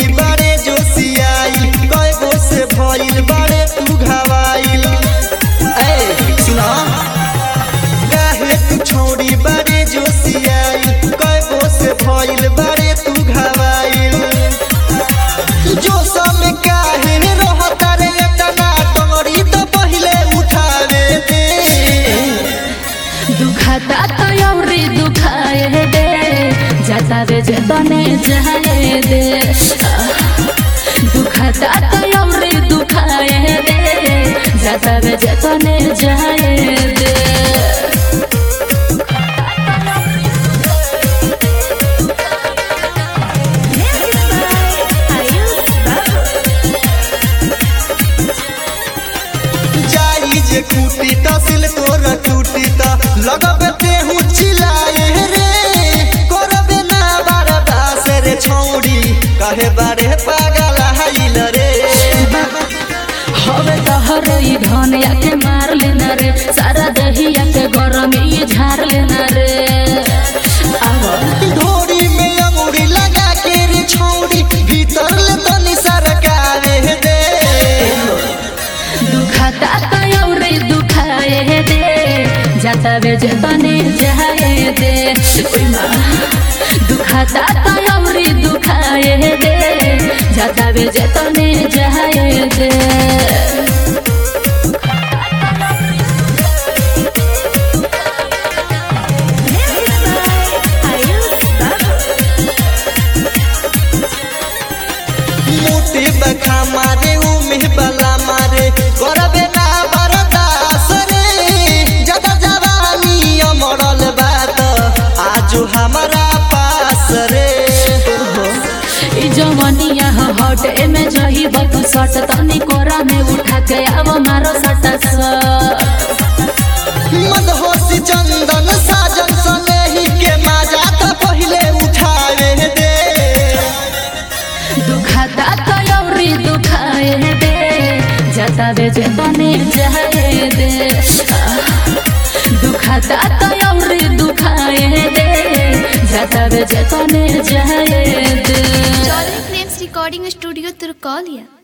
छौड़ी बारे जोशियाई कएगो से भइल बारे तू घावाइल। ए सुना काहे तू छौड़ी बारे जोशियाई कएगो से भइल बारे तू घावाइल। जो समय काहे रहता रे इतना तोरी तो पहिले उठावे दे। दुखता तो औरी दुखाए दे जाता रे जतने जाए दे। दुखता तो औरी दुखाए दे जाता रे जतने जाए दे। जे टूटी ता सिल तोर टूटी ता लगबे तेहू चिल्लाए रे करबे ना बर्दाश्त रे छौड़ी कहे बारे पागल हाइल रे। हवे तहर ई धनिया के मार लेना रे सारा दहिया के गरमी झाड़ लेना रे। ढोरी में अंगूरी लगा के रे छौड़ी भीतर ले तनी सरकावे दे। दुखता तो औरी दुखाए दे जाता वे जतने जाए दे। दुखता तो औरी दुखाए दे जाता वे जतने जाए दे। मोटे बखा मारे उमे बला मारे करबे ना बर्दाश्त रे। जदा जवानी अमरल बात आज हमारा पास रे। ई जवानिया हटे में जही बत सट तनी कोरा में उठा के अब मारो सट मदहोशी चंदन साजन सनेही के माजा त पहिले उठावे दे। दुखता तो औरी दुखाए दे जाता वे जतने जाए दे। दुखता तो औरी दुखाए दे जाता वे जतने जाए दे। Recording Studio Turkalia।